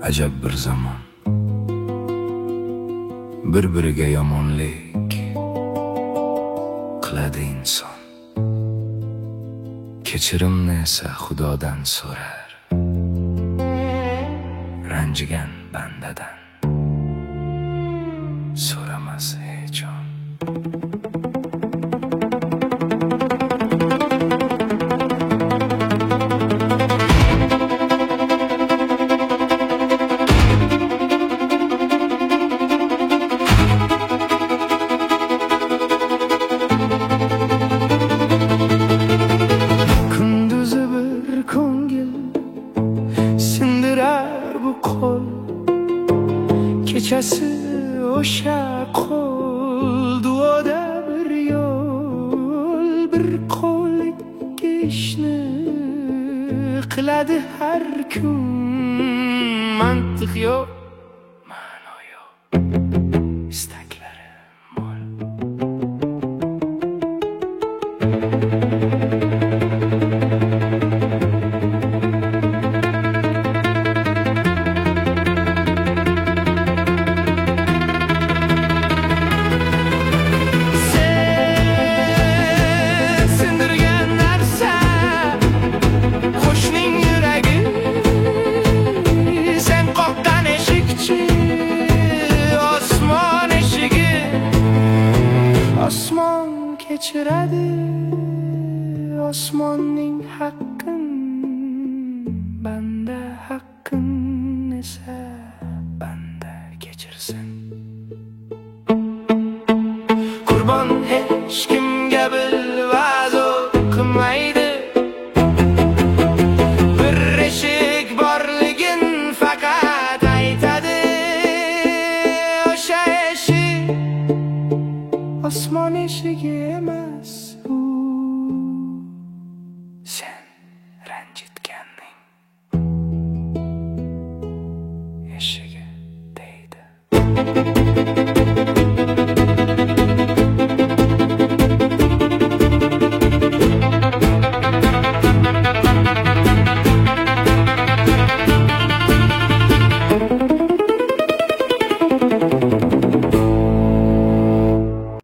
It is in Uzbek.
ajab bir zamon, bir-biriga yomonlik qiladi inson. Kechirimni esa Xudodan so'rar, ranjigan bandadan so'ramas hechon. Kechasi o'sha qo'l duoda bir yo'l, bir qo'l ikki ishni qiladi har kun. Mantiq yo'q, ma'no yo'q, istaklari mo'l. Osmon kechiradi osmonning haqqin, banda haqqin esa banda kechirsin. Qurbon hech kimga bilva'zo qilmaydi, bir eshik borligin faqat aytadi. O'sha eshik osmon eshigi emas, u sen ranjitganning eshigi deydi.